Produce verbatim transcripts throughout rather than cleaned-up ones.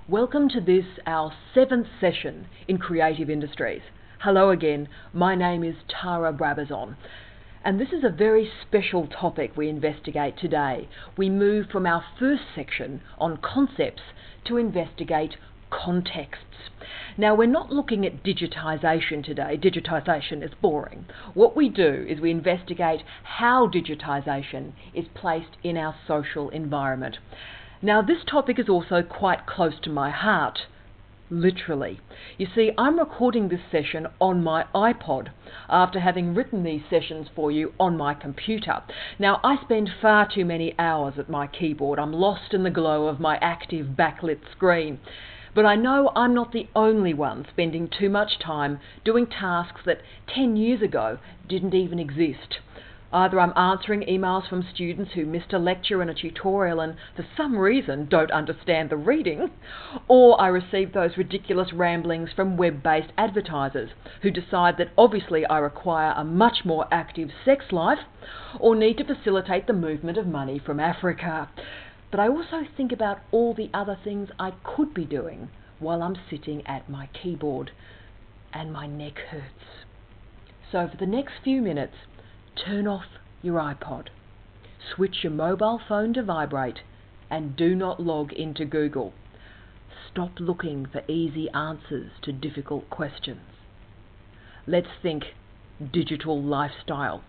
Welcome to this, our seventh session in Creative Industries. Hello again, my name is Tara Brabazon, and this is a very special topic we investigate today. We move from our first section on concepts to investigate contexts. Now, we're not looking at digitisation today. Digitisation is boring. What we do is we investigate how digitisation is placed in our social environment. Now, this topic is also quite close to my heart, literally. You see, I'm recording this session on my iPod after having written these sessions for you on my computer. Now, I spend far too many hours at my keyboard. I'm lost in the glow of my active backlit screen. But I know I'm not the only one spending too much time doing tasks that ten years ago didn't even exist. Either I'm answering emails from students who missed a lecture in a tutorial and for some reason don't understand the reading, or I receive those ridiculous ramblings from web-based advertisers who decide that obviously I require a much more active sex life or need to facilitate the movement of money from Africa. But I also think about all the other things I could be doing while I'm sitting at my keyboard, and my neck hurts. So for the next few minutes, turn off your iPod, switch your mobile phone to vibrate, and do not log into Google. Stop looking for easy answers to difficult questions. Let's think digital lifestyle.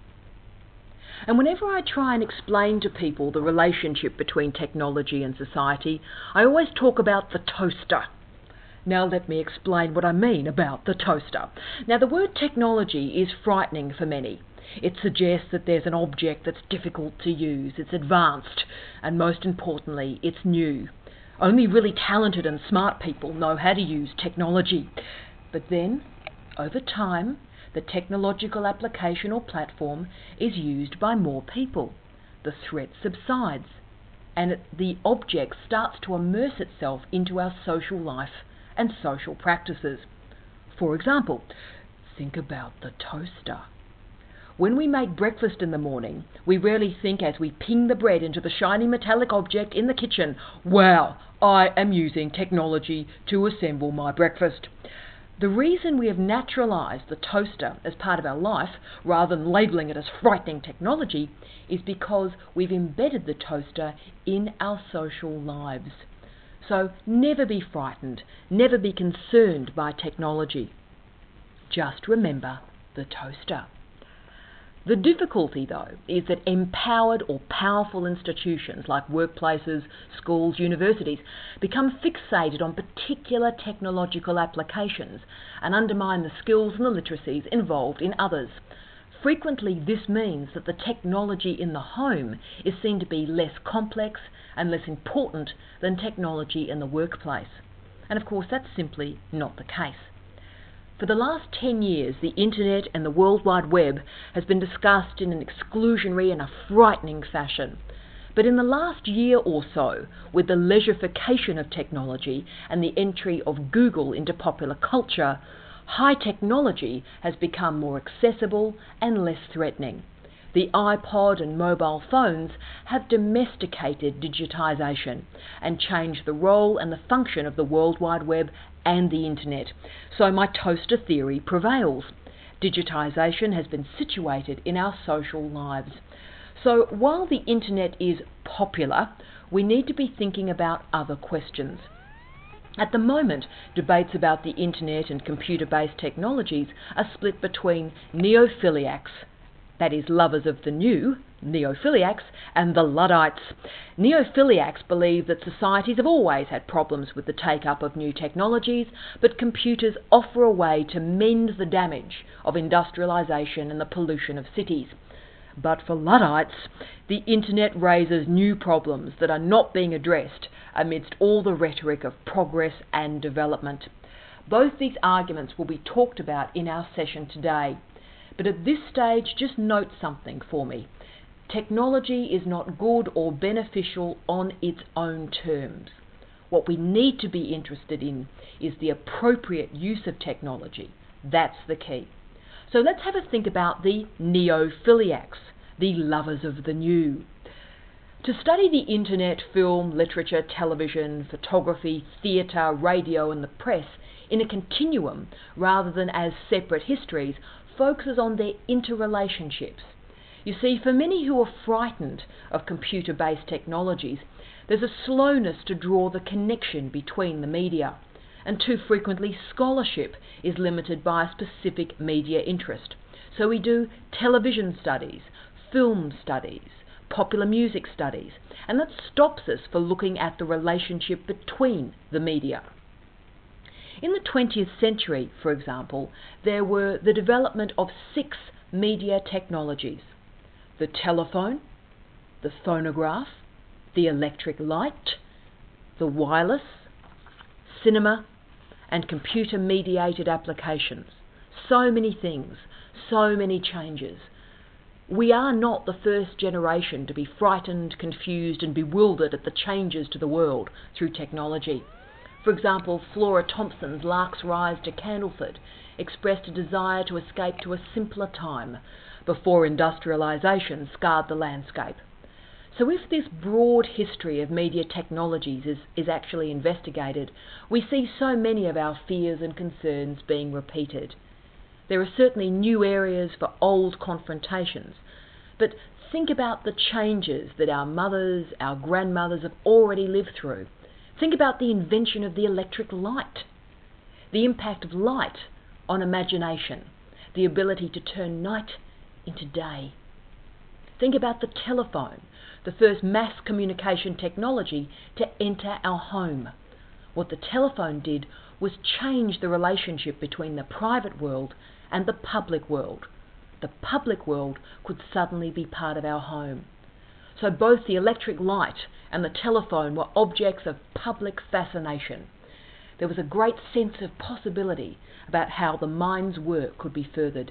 And whenever I try and explain to people the relationship between technology and society, I always talk about the toaster. Now let me explain what I mean about the toaster. Now, the word technology is frightening for many. It suggests that there's an object that's difficult to use, it's advanced, and most importantly, it's new. Only really talented and smart people know how to use technology. But then, over time, the technological application or platform is used by more people. The threat subsides, and it, the object starts to immerse itself into our social life and social practices. For example, think about the toaster. When we make breakfast in the morning, we rarely think as we ping the bread into the shiny metallic object in the kitchen, "Wow, I am using technology to assemble my breakfast." The reason we have naturalised the toaster as part of our life, rather than labelling it as frightening technology, is because we've embedded the toaster in our social lives. So never be frightened, never be concerned by technology. Just remember the toaster. The difficulty, though, is that empowered or powerful institutions like workplaces, schools, universities become fixated on particular technological applications and undermine the skills and the literacies involved in others. Frequently, this means that the technology in the home is seen to be less complex and less important than technology in the workplace. And of course, that's simply not the case. For the last ten years, the Internet and the World Wide Web has been discussed in an exclusionary and a frightening fashion. But in the last year or so, with the leisurification of technology and the entry of Google into popular culture, high technology has become more accessible and less threatening. The iPod and mobile phones have domesticated digitisation and changed the role and the function of the World Wide Web and the Internet. So my toaster theory prevails. Digitisation has been situated in our social lives. So while the Internet is popular, we need to be thinking about other questions. At the moment, debates about the Internet and computer-based technologies are split between neophiliacs, that is, lovers of the new, neophiliacs, and the Luddites. Neophiliacs believe that societies have always had problems with the take-up of new technologies, but computers offer a way to mend the damage of industrialisation and the pollution of cities. But for Luddites, the Internet raises new problems that are not being addressed amidst all the rhetoric of progress and development. Both these arguments will be talked about in our session today. But at this stage, just note something for me. Technology is not good or beneficial on its own terms. What we need to be interested in is the appropriate use of technology. That's the key. So let's have a think about the neophiliacs, the lovers of the new. To study the internet, film, literature, television, photography, theatre, radio and the press in a continuum rather than as separate histories focuses on their interrelationships. You see, for many who are frightened of computer-based technologies, there's a slowness to draw the connection between the media, and too frequently scholarship is limited by a specific media interest. So we do television studies, film studies, popular music studies, and that stops us for looking at the relationship between the media. In the twentieth century, for example, there were the development of six media technologies: the telephone, the phonograph, the electric light, the wireless, cinema, and computer-mediated applications. So many things, so many changes. We are not the first generation to be frightened, confused and bewildered at the changes to the world through technology. For example, Flora Thompson's Lark's Rise to Candleford expressed a desire to escape to a simpler time before industrialisation scarred the landscape. So if this broad history of media technologies is, is actually investigated, we see so many of our fears and concerns being repeated. There are certainly new areas for old confrontations, but think about the changes that our mothers, our grandmothers have already lived through. Think about the invention of the electric light, the impact of light on imagination, the ability to turn night into day. Think about the telephone, the first mass communication technology to enter our home. What the telephone did was change the relationship between the private world and the public world. The public world could suddenly be part of our home. So both the electric light and the telephone were objects of public fascination. There was a great sense of possibility about how the mind's work could be furthered.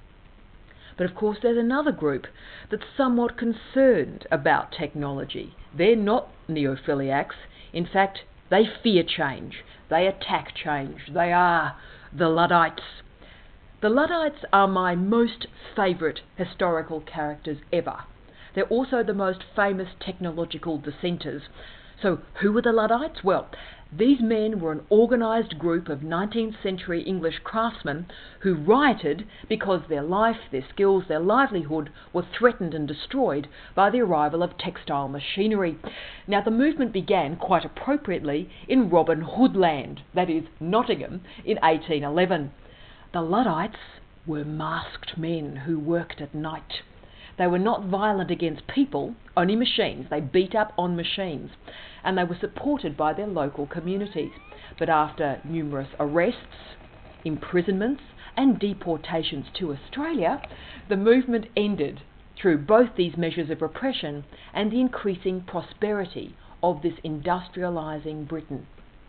But of course there's another group that's somewhat concerned about technology. They're not neophiliacs. In fact, they fear change. They attack change. They are the Luddites. The Luddites are my most favourite historical characters ever. They're also the most famous technological dissenters. So who were the Luddites? Well, these men were an organised group of nineteenth century English craftsmen who rioted because their life, their skills, their livelihood were threatened and destroyed by the arrival of textile machinery. Now, the movement began, quite appropriately, in Robin Hood land, that is, Nottingham, in eighteen eleven. The Luddites were masked men who worked at night. They were not violent against people, only machines. They beat up on machines, and they were supported by their local communities. But after numerous arrests, imprisonments and deportations to Australia, the movement ended through both these measures of repression and the increasing prosperity of this industrialising Britain.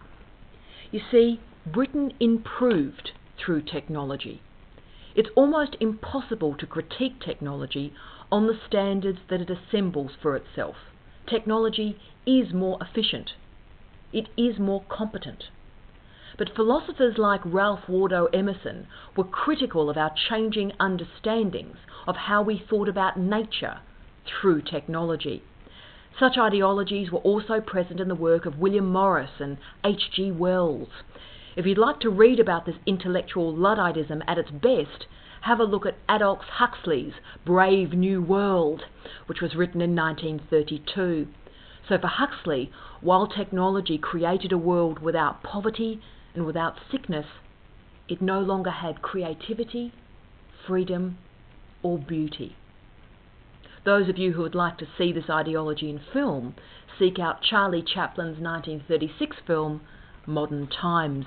You see, Britain improved through technology. It's almost impossible to critique technology on the standards that it assembles for itself. Technology is more efficient. It is more competent. But philosophers like Ralph Waldo Emerson were critical of our changing understandings of how we thought about nature through technology. Such ideologies were also present in the work of William Morris and H G Wells. If you'd like to read about this intellectual Ludditism at its best, have a look at Aldous Huxley's Brave New World, which was written in nineteen thirty-two. So for Huxley, while technology created a world without poverty and without sickness, it no longer had creativity, freedom, or beauty. Those of you who would like to see this ideology in film, seek out Charlie Chaplin's nineteen thirty-six film, Modern Times.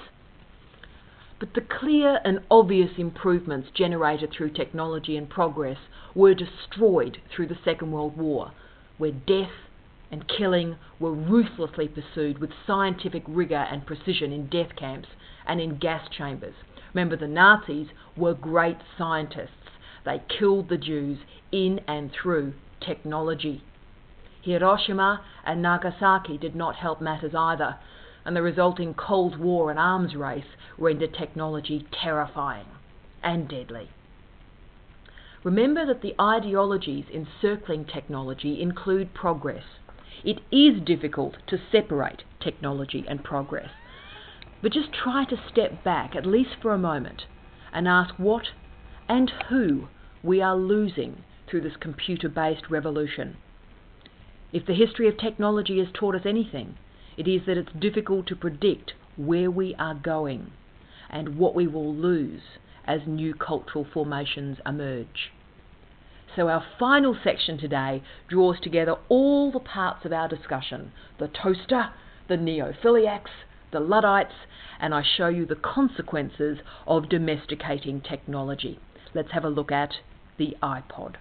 But the clear and obvious improvements generated through technology and progress were destroyed through the Second World War, where death and killing were ruthlessly pursued with scientific rigour and precision in death camps and in gas chambers. Remember, the Nazis were great scientists. They killed the Jews in and through technology. Hiroshima and Nagasaki did not help matters either, and the resulting Cold War and arms race rendered technology terrifying and deadly. Remember that the ideologies encircling technology include progress. It is difficult to separate technology and progress, but just try to step back, at least for a moment, and ask what and who we are losing through this computer-based revolution. If the history of technology has taught us anything, it is that it's difficult to predict where we are going and what we will lose as new cultural formations emerge. So our final section today draws together all the parts of our discussion: the toaster, the neophiliacs, the Luddites, and I show you the consequences of domesticating technology. Let's have a look at the iPod.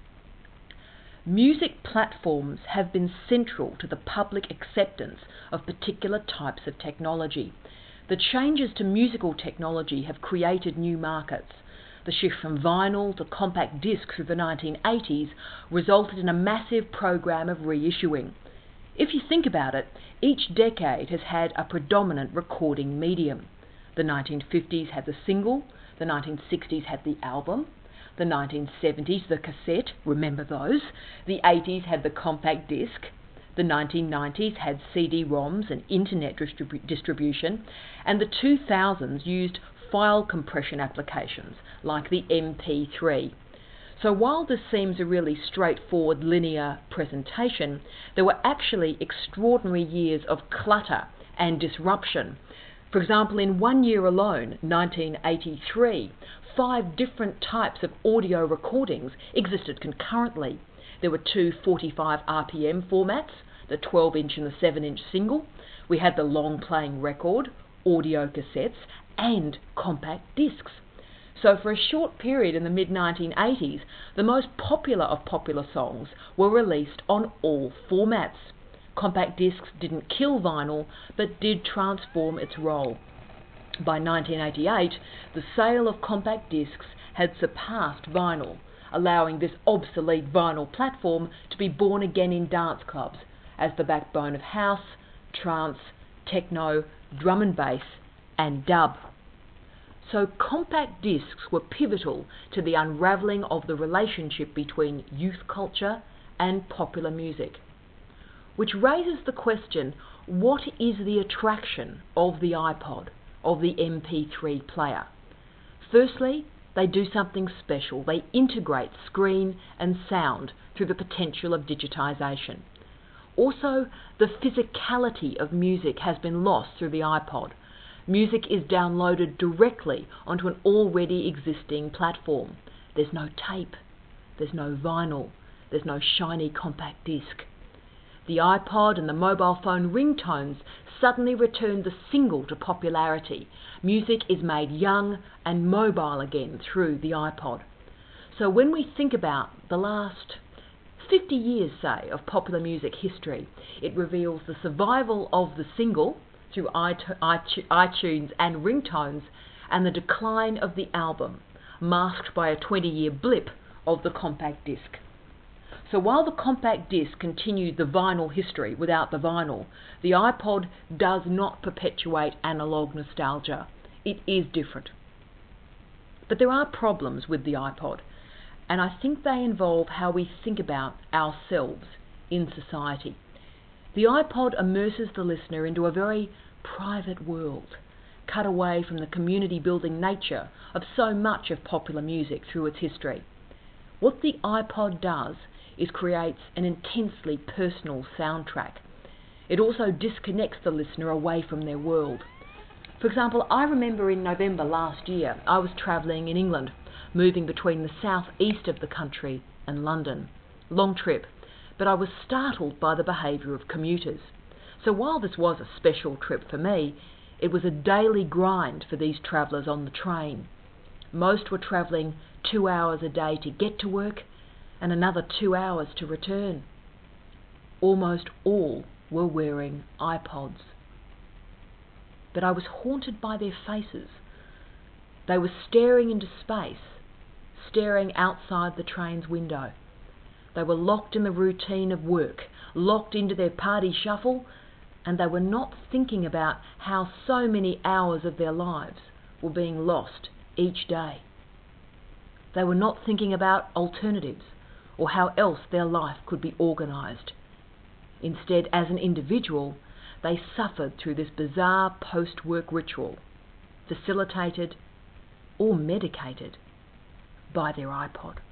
Music platforms have been central to the public acceptance of particular types of technology. The changes to musical technology have created new markets. The shift from vinyl to compact disc through the nineteen eighties resulted in a massive program of reissuing. If you think about it, each decade has had a predominant recording medium. The nineteen fifties had the single, the nineteen sixties had the album, the nineteen seventies the cassette, remember those, the eighties had the compact disc, the nineteen nineties had C D ROMs and internet distribu- distribution, and the two thousands used file compression applications like the M P three. So while this seems a really straightforward linear presentation, there were actually extraordinary years of clutter and disruption. For example, in one year alone, nineteen eighty-three, five different types of audio recordings existed concurrently. There were two forty-five R P M formats, the twelve inch and the seven inch single. We had the long playing record, audio cassettes, and compact discs. So for a short period in the mid nineteen eighties, the most popular of popular songs were released on all formats. Compact discs didn't kill vinyl, but did transform its role. By nineteen eighty-eight, the sale of compact discs had surpassed vinyl, allowing this obsolete vinyl platform to be born again in dance clubs as the backbone of house, trance, techno, drum and bass, and dub. So compact discs were pivotal to the unravelling of the relationship between youth culture and popular music. Which raises the question, what is the attraction of the iPod, of the M P three player? Firstly, they do something special. They integrate screen and sound through the potential of digitisation. Also, the physicality of music has been lost through the iPod. Music is downloaded directly onto an already existing platform. There's no tape, there's no vinyl, there's no shiny compact disc. The iPod and the mobile phone ringtones suddenly returned the single to popularity. Music is made young and mobile again through the iPod. So when we think about the last fifty years, say, of popular music history, it reveals the survival of the single through iTunes and ringtones, and the decline of the album, masked by a twenty-year blip of the compact disc. So while the compact disc continued the vinyl history without the vinyl, the iPod does not perpetuate analog nostalgia. It is different. But there are problems with the iPod, and I think they involve how we think about ourselves in society. The iPod immerses the listener into a very private world, cut away from the community-building nature of so much of popular music through its history. What the iPod does is creates an intensely personal soundtrack. It also disconnects the listener away from their world. For example, I remember in November last year, I was travelling in England, moving between the south-east of the country and London. Long trip, but I was startled by the behaviour of commuters. So while this was a special trip for me, it was a daily grind for these travellers on the train. Most were travelling two hours a day to get to work and another two hours to return. Almost all were wearing iPods. But I was haunted by their faces. They were staring into space, staring outside the train's window. They were locked in the routine of work, locked into their party shuffle, and they were not thinking about how so many hours of their lives were being lost each day. They were not thinking about alternatives or how else their life could be organised. Instead, as an individual, they suffered through this bizarre post-work ritual, facilitated or medicated by their iPod.